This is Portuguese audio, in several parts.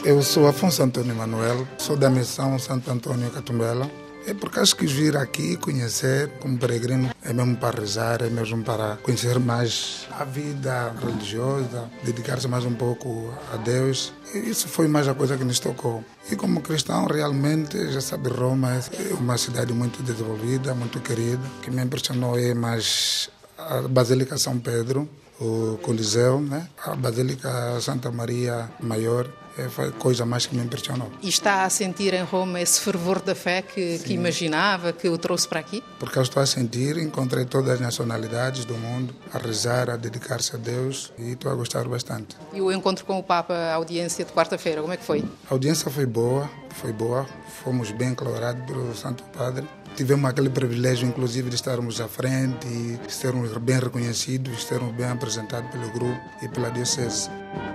Eu sou Afonso Antônio Manuel, sou da missão Santo Antônio Catumbela. É por causa que vir aqui conhecer como peregrino, é mesmo para rezar, é mesmo para conhecer mais a vida religiosa, dedicar-se mais um pouco a Deus. E isso foi mais a coisa que nos tocou. E como cristão, realmente, já sabe, Roma é uma cidade muito desenvolvida, muito querida. O que me impressionou é mais a Basílica São Pedro, o Coliseu, né? A Basílica Santa Maria Maior. Foi a coisa mais que me impressionou. E está a sentir em Roma esse fervor da fé que imaginava, que o trouxe para aqui? Porque eu estou a sentir, encontrei todas as nacionalidades do mundo a rezar, a dedicar-se a Deus e estou a gostar bastante. E o encontro com o Papa, a audiência de quarta-feira, como é que foi? A audiência foi boa. Fomos bem aclarados pelo Santo Padre. Tivemos aquele privilégio, inclusive, de estarmos à frente e de sermos bem reconhecidos, de sermos bem apresentados pelo grupo e pela diocese.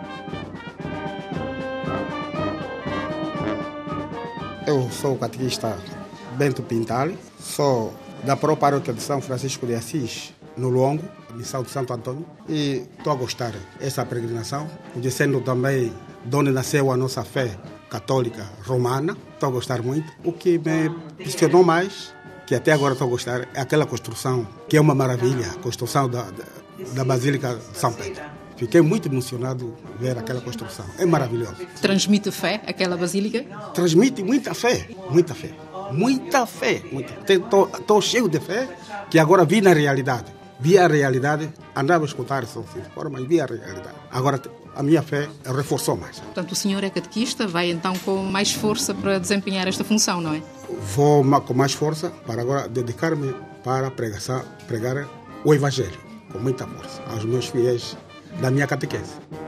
Eu sou o catequista Bento Pintali, sou da paróquia de São Francisco de Assis, no Longo, missão de Santo Antônio, e estou a gostar dessa peregrinação, conhecendo também de onde nasceu a nossa fé católica romana, estou a gostar muito. O que me impressionou mais, que até agora estou a gostar, é aquela construção, que é uma maravilha, a construção da Basílica de São Pedro. Fiquei muito emocionado ver aquela construção. É maravilhoso. Transmite fé, aquela basílica? Transmite muita fé, muita fé. Muita fé. Estou cheio de fé que agora vi na realidade. Vi a realidade, andava a escutar São Filipe, mas vi a realidade. Agora a minha fé reforçou mais. Portanto, o senhor é catequista, vai então com mais força para desempenhar esta função, não é? Vou com mais força para agora dedicar-me para pregar o Evangelho, com muita força, aos meus fiéis da minha catequese.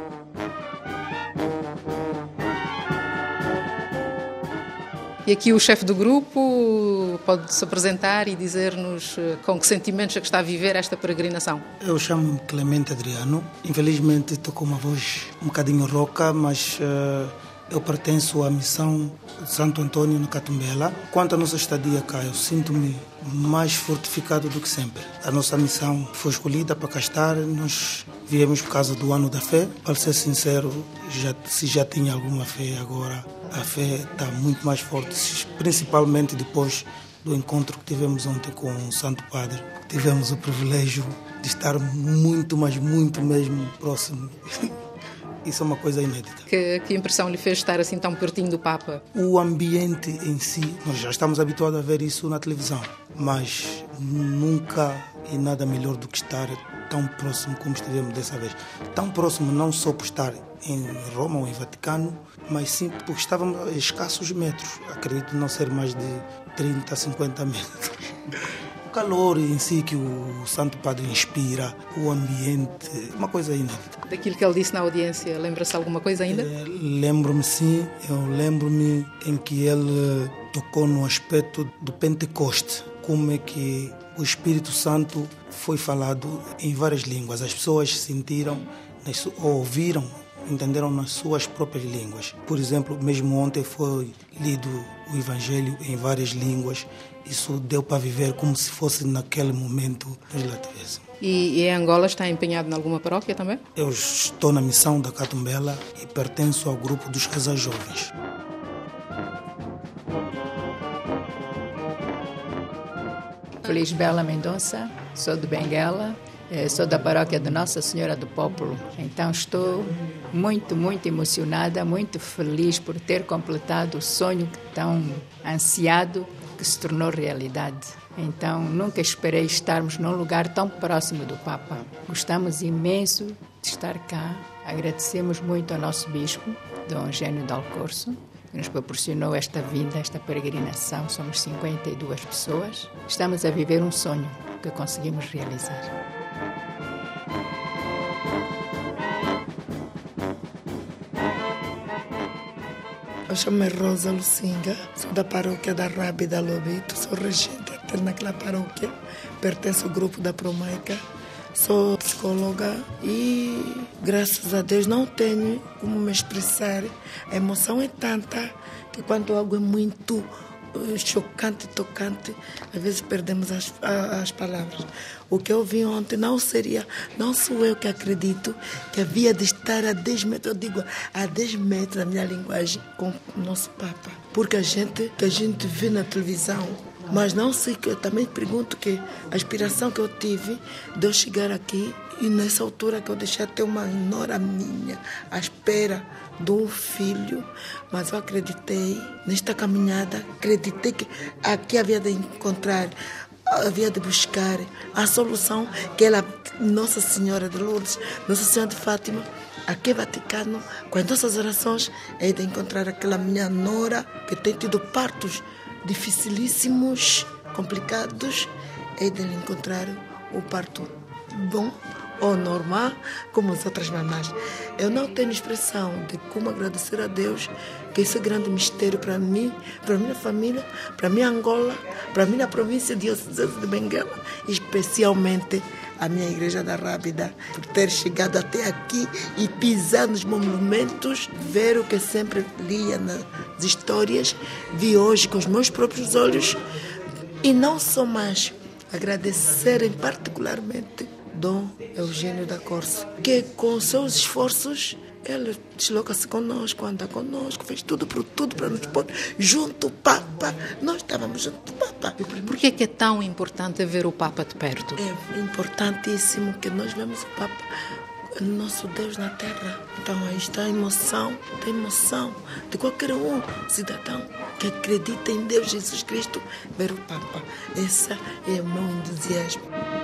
E aqui o chefe do grupo pode se apresentar e dizer-nos com que sentimentos é que está a viver esta peregrinação. Eu chamo-me Clemente Adriano. Infelizmente estou com uma voz um bocadinho rouca, mas eu pertenço à missão de Santo Antônio no Catumbela. Quanto à nossa estadia cá, eu sinto-me mais fortificado do que sempre. A nossa missão foi escolhida para cá estar. Nós viemos por causa do ano da fé. Para ser sincero, se já tinha alguma fé, agora a fé está muito mais forte, principalmente depois do encontro que tivemos ontem com o Santo Padre. Tivemos o privilégio de estar muito, mas muito mesmo próximo. Isso é uma coisa inédita. Que impressão lhe fez estar assim tão pertinho do Papa? O ambiente em si, nós já estamos habituados a ver isso na televisão, mas nunca é nada melhor do que estar tão próximo como estivemos dessa vez. Tão próximo não só por estar em Roma ou em Vaticano, mas sim porque estávamos a escassos metros. Acredito não ser mais de 30, 50 metros. O calor em si que o Santo Padre inspira, o ambiente, uma coisa inédita. Daquilo que ele disse na audiência, lembra-se alguma coisa ainda? Lembro-me sim, eu lembro-me em que ele tocou no aspecto do Pentecoste, como é que o Espírito Santo foi falado em várias línguas. As pessoas sentiram, ou ouviram, entenderam nas suas próprias línguas. Por exemplo, mesmo ontem foi lido o Evangelho em várias línguas. Isso deu para viver como se fosse naquele momento nos lá tivessem. E em Angola está empenhado em alguma paróquia também? Eu estou na missão da Catumbela e pertenço ao grupo dos casais jovens. Felisbela Mendonça, sou de Benguela, sou da paróquia de Nossa Senhora do Popolo. Então estou muito, muito emocionada, muito feliz por ter completado o sonho tão ansiado que se tornou realidade. Então nunca esperei estarmos num lugar tão próximo do Papa. Gostamos imenso de estar cá. Agradecemos muito ao nosso bispo, Dom Eugênio Dalcorso, que nos proporcionou esta vinda, esta peregrinação. Somos 52 pessoas. Estamos a viver um sonho que conseguimos realizar. Eu chamo-me Rosa Lucinga, sou da paróquia da Rábida Lobito, sou regente até naquela paróquia, pertenço ao grupo da Promaica, sou psicóloga e, graças a Deus, não tenho como me expressar. A emoção é tanta que quando algo é muito chocante, tocante. Às vezes perdemos as palavras. O que eu vi ontem não sou eu que acredito que havia de estar a 10 metros, eu digo a 10 metros na minha linguagem, com o nosso Papa. Porque a gente vê na televisão, mas não sei, que eu também pergunto que a inspiração que eu tive de eu chegar aqui e nessa altura que eu deixei até uma nora minha à espera de um filho, mas eu acreditei nesta caminhada, acreditei que aqui havia de encontrar, havia de buscar a solução que ela, Nossa Senhora de Lourdes, Nossa Senhora de Fátima, aqui em Vaticano, com as nossas orações, é de encontrar aquela minha nora que tem tido partos dificilíssimos, complicados, é de encontrar o parto bom ou normal, como as outras mamás. Eu não tenho expressão de como agradecer a Deus, que esse é grande mistério para mim, para minha família, para minha Angola, para minha província diocesana de Benguela, especialmente a minha Igreja da Rábida, por ter chegado até aqui e pisar nos monumentos, ver o que sempre lia nas histórias, vi hoje com os meus próprios olhos, e não só mais, agradecerem particularmente Dom Eugênio da Corça, que com seus esforços, ele desloca-se conosco, anda conosco, fez tudo para nos pôr junto, Papa. Nós estávamos junto, Papa. Por que é tão importante ver o Papa de perto? É importantíssimo que nós vemos o Papa, nosso Deus na terra. Então aí está a emoção, de qualquer cidadão que acredita em Deus Jesus Cristo, ver o Papa. Esse é o meu entusiasmo.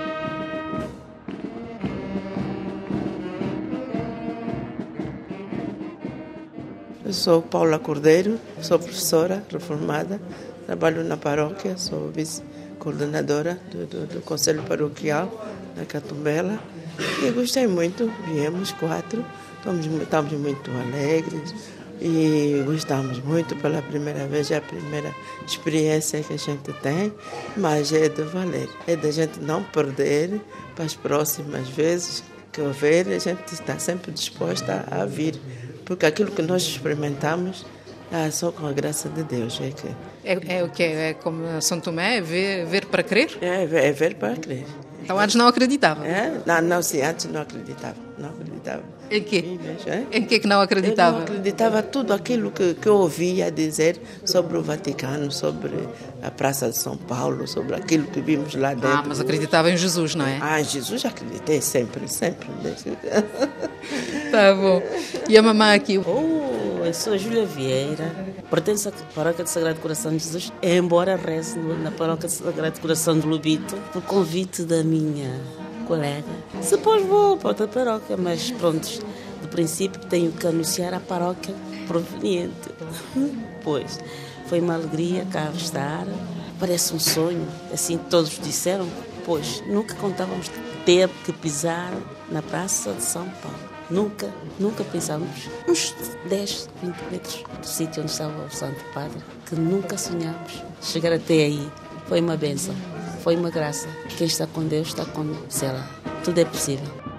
Eu sou Paula Cordeiro, sou professora reformada, trabalho na paróquia, sou vice-coordenadora do Conselho Paroquial na Catumbela e gostei muito, viemos 4, estamos muito alegres e gostamos muito pela primeira vez, é a primeira experiência que a gente tem, mas é de valer, é da gente não perder para as próximas vezes que houver, a gente está sempre disposta a vir. Porque aquilo que nós experimentamos é só com a graça de Deus. É o que é como São Tomé, ver para crer? É ver para crer. Então antes não acreditava? Sim, antes não acreditava. Em quê? Em que não acreditava? Eu não acreditava tudo aquilo que eu ouvia dizer sobre o Vaticano, sobre a Praça de São Paulo, sobre aquilo que vimos lá dentro. Mas acreditava em Jesus, não é? Em Jesus acreditei sempre. Tá bom. E a mamãe aqui? Eu sou Júlia Vieira, pertenço à Paróquia do Sagrado Coração de Jesus, embora reze na Paróquia do Sagrado Coração de Lobito, por convite da minha colega. Depois vou para outra paróquia, mas pronto, de princípio tenho que anunciar a paróquia proveniente. Pois, foi uma alegria cá estar, parece um sonho, assim todos disseram, pois nunca contávamos ter que pisar na Praça de São Paulo. Nunca pensávamos, uns 10, 20 metros do sítio onde estava o Santo Padre, que nunca sonhámos chegar até aí. Foi uma bênção, foi uma graça. Quem está com Deus está com Deus. Tudo é possível.